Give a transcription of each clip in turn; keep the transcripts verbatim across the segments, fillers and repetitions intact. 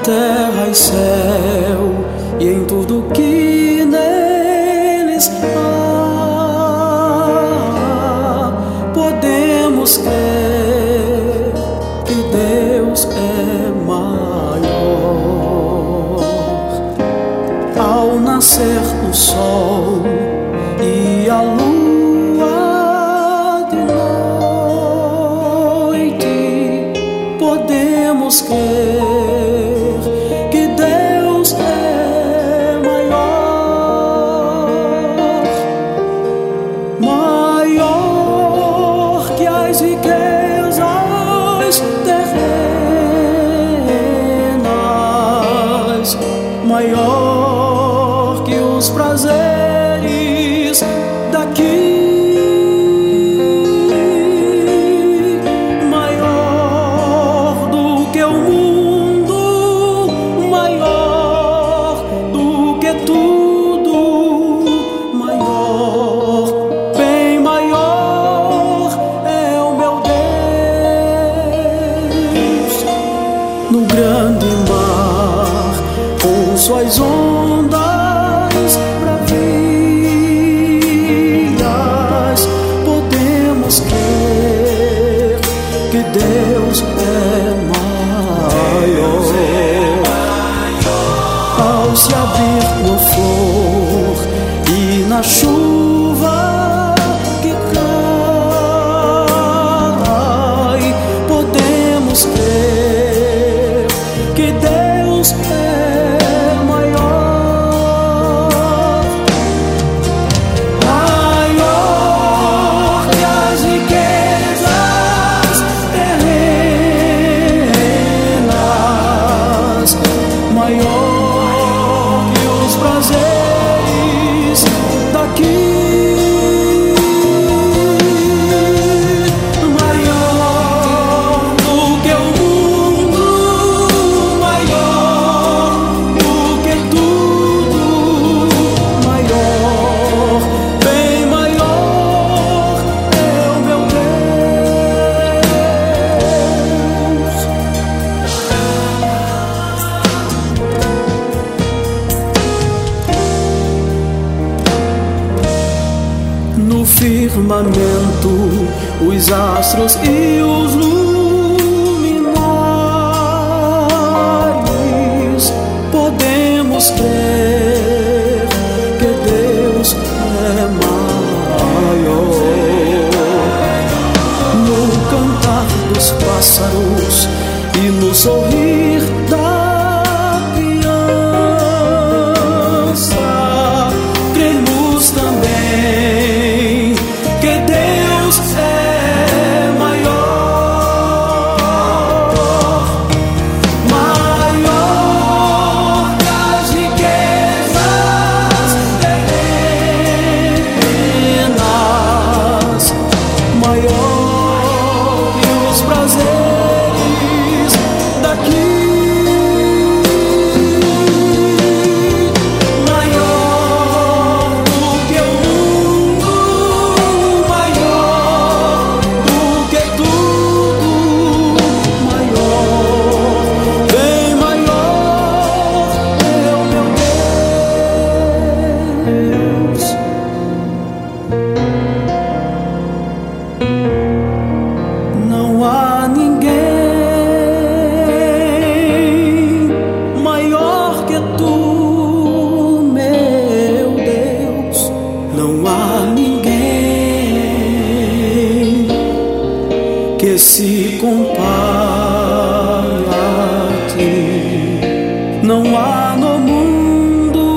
terra e céu, e em tudo que neles há, podemos crer que Deus é maior. Ao nascer o sol e a lua de noite, podemos crer que Deus é maior, maior que as riquezas terrenas, maior que os prazeres daqui, maior do que o mundo, maior do que tudo, maior, bem maior é o meu Deus. No grande mar, com suas ondas bravias, podemos crer que Deus é maior. Ao se abrir no flor e na chuva que cai, podemos crer que Deus é maior, maior que as riquezas terrenas, maior que os prazeres daqui, maior do que o mundo, maior do que tudo, maior, bem maior é o meu Deus. No firmamento, os astros e os luminares, podemos crer que Deus é maior. No cantar dos pássaros e no sorrir da criança, cremos também que Deus é maior, maior que as riquezas terrenas, maior que os prazeres daqui, maior do que o mundo, maior do que tudo, maior, bem maior é o meu Deus. Não há ninguém maior que tu, meu Deus. Não há ninguém que se compare a ti. Não há no mundo,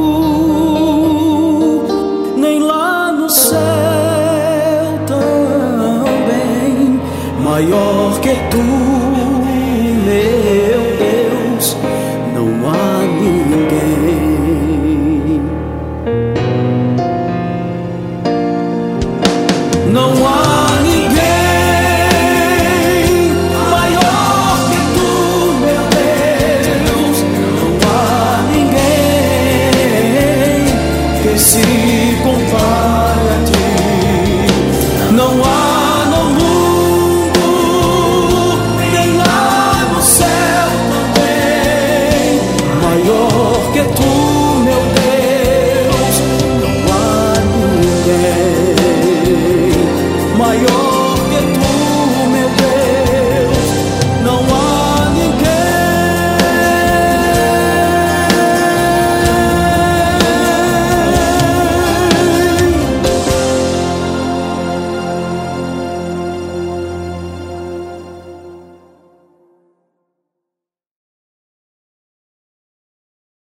nem lá no céu também, maior que tu.